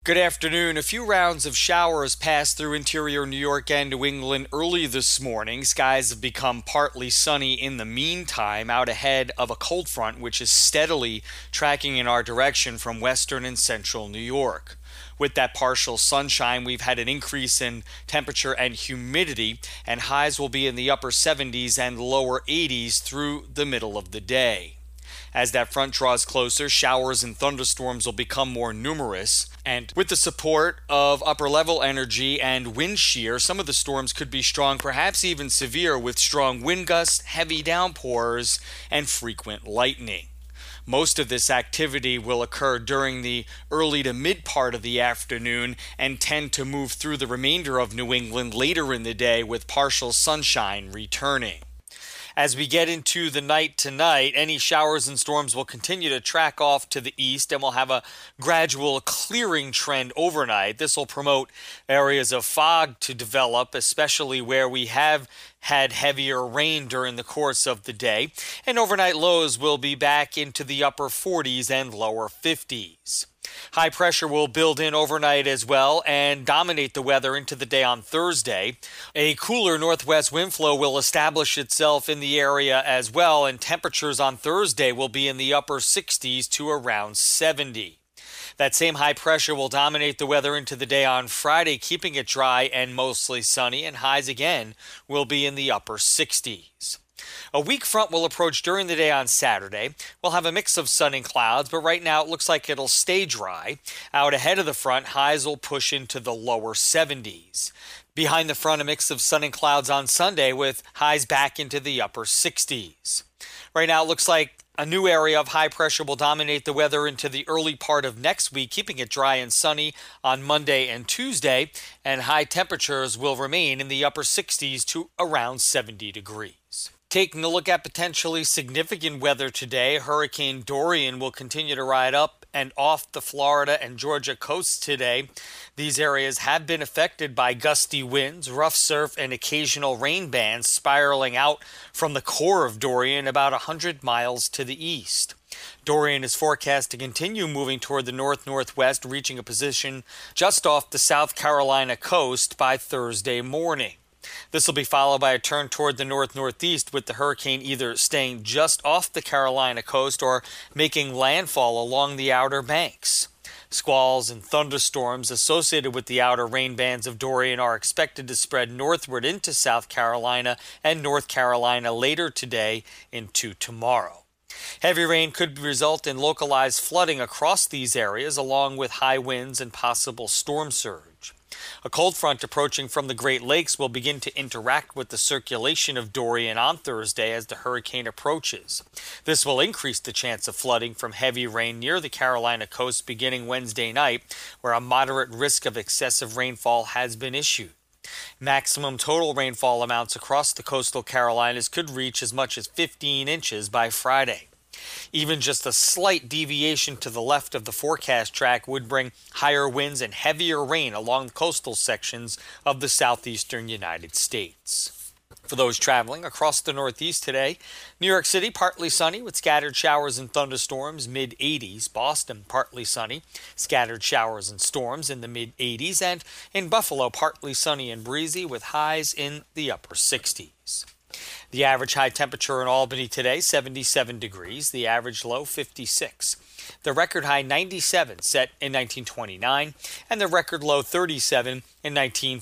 Good afternoon. A few rounds of showers passed through interior New York and New England early this morning. Skies have become partly sunny in the meantime, out ahead of a cold front which is steadily tracking in our direction from western and central New York. With that partial sunshine, we've had an increase in temperature and humidity, and highs will be in the upper 70s and lower 80s through the middle of the day. As that front draws closer, showers and thunderstorms will become more numerous, and with the support of upper-level energy and wind shear, some of the storms could be strong, perhaps even severe, with strong wind gusts, heavy downpours, and frequent lightning. Most of this activity will occur during the early to mid part of the afternoon and tend to move through the remainder of New England later in the day, with partial sunshine returning. As we get into the night tonight, any showers and storms will continue to track off to the east and will have a gradual clearing trend overnight. This will promote areas of fog to develop, especially where we have had heavier rain during the course of the day, and overnight lows will be back into the upper 40s and lower 50s. High pressure will build in overnight as well and dominate the weather into the day on Thursday. A cooler northwest wind flow will establish itself in the area as well, and temperatures on Thursday will be in the upper 60s to around 70. That same high pressure will dominate the weather into the day on Friday, keeping it dry and mostly sunny, and highs again will be in the upper 60s. A weak front will approach during the day on Saturday. We'll have a mix of sun and clouds, but right now it looks like it'll stay dry. Out ahead of the front, highs will push into the lower 70s. Behind the front, a mix of sun and clouds on Sunday with highs back into the upper 60s. Right now it looks like a new area of high pressure will dominate the weather into the early part of next week, keeping it dry and sunny on Monday and Tuesday, and high temperatures will remain in the upper 60s to around 70 degrees. Taking a look at potentially significant weather today, Hurricane Dorian will continue to ride up and off the Florida and Georgia coasts today. These areas have been affected by gusty winds, rough surf, and occasional rain bands spiraling out from the core of Dorian about 100 miles to the east. Dorian is forecast to continue moving toward the north-northwest, reaching a position just off the South Carolina coast by Thursday morning. This will be followed by a turn toward the north-northeast, with the hurricane either staying just off the Carolina coast or making landfall along the outer banks. Squalls and thunderstorms associated with the outer rain bands of Dorian are expected to spread northward into South Carolina and North Carolina later today into tomorrow. Heavy rain could result in localized flooding across these areas, along with high winds and possible storm surge. A cold front approaching from the Great Lakes will begin to interact with the circulation of Dorian on Thursday as the hurricane approaches. This will increase the chance of flooding from heavy rain near the Carolina coast beginning Wednesday night, where a moderate risk of excessive rainfall has been issued. Maximum total rainfall amounts across the coastal Carolinas could reach as much as 15 inches by Friday. Even just a slight deviation to the left of the forecast track would bring higher winds and heavier rain along the coastal sections of the southeastern United States. For those traveling across the Northeast today, New York City partly sunny with scattered showers and thunderstorms, mid-80s. Boston partly sunny, scattered showers and storms in the mid-80s. And in Buffalo partly sunny and breezy with highs in the upper 60s. The average high temperature in Albany today, 77 degrees. The average low, 56. The record high, 97, set in 1929, and the record low, 37, in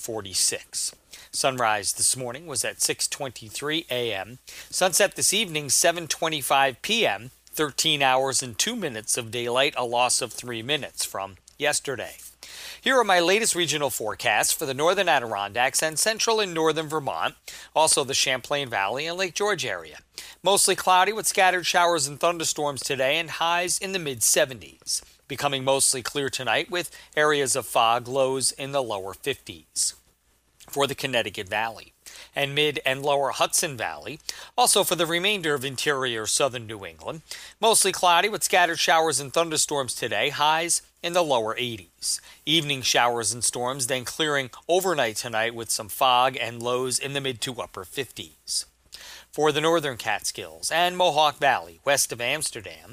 1946. Sunrise this morning was at 6:23 a.m. Sunset this evening, 7:25 p.m., 13 hours and 2 minutes of daylight, a loss of 3 minutes from yesterday. Here are my latest regional forecasts for the northern Adirondacks and central and northern Vermont, also the Champlain Valley and Lake George area. Mostly cloudy with scattered showers and thunderstorms today and highs in the mid-70s. Becoming mostly clear tonight with areas of fog, lows in the lower 50s. For the Connecticut Valley and mid and lower Hudson Valley, also for the remainder of interior southern New England, mostly cloudy with scattered showers and thunderstorms today, highs in the lower 80s. Evening showers and storms, then clearing overnight tonight with some fog and lows in the mid to upper 50s. For the northern Catskills and Mohawk Valley, west of Amsterdam,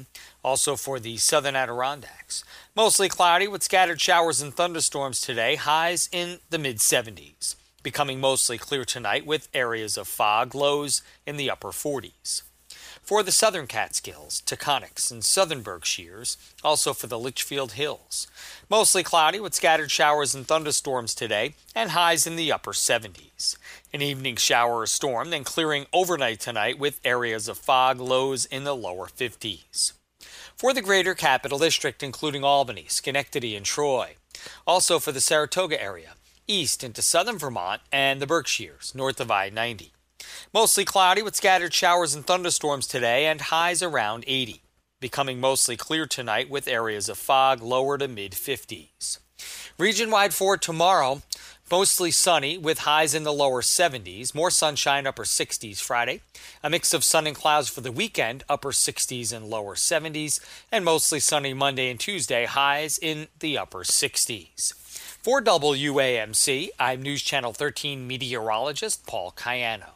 Also for the southern Adirondacks, mostly cloudy with scattered showers and thunderstorms today, highs in the mid-70s. Becoming mostly clear tonight with areas of fog, lows in the upper 40s. For the southern Catskills, Taconics, and southern Berkshires, also for the Litchfield Hills. Mostly cloudy with scattered showers and thunderstorms today, and highs in the upper 70s. An evening shower or storm, then clearing overnight tonight with areas of fog, lows in the lower 50s. For the greater Capital District, including Albany, Schenectady, and Troy. Also for the Saratoga area, east into southern Vermont and the Berkshires, north of I-90. Mostly cloudy with scattered showers and thunderstorms today and highs around 80. Becoming mostly clear tonight with areas of fog lower to mid-50s. Region-wide for tomorrow, mostly sunny with highs in the lower 70s. More sunshine, upper 60s Friday. A mix of sun and clouds for the weekend, upper 60s and lower 70s. And mostly sunny Monday and Tuesday, highs in the upper 60s. For WAMC, I'm News Channel 13 meteorologist Paul Cayano.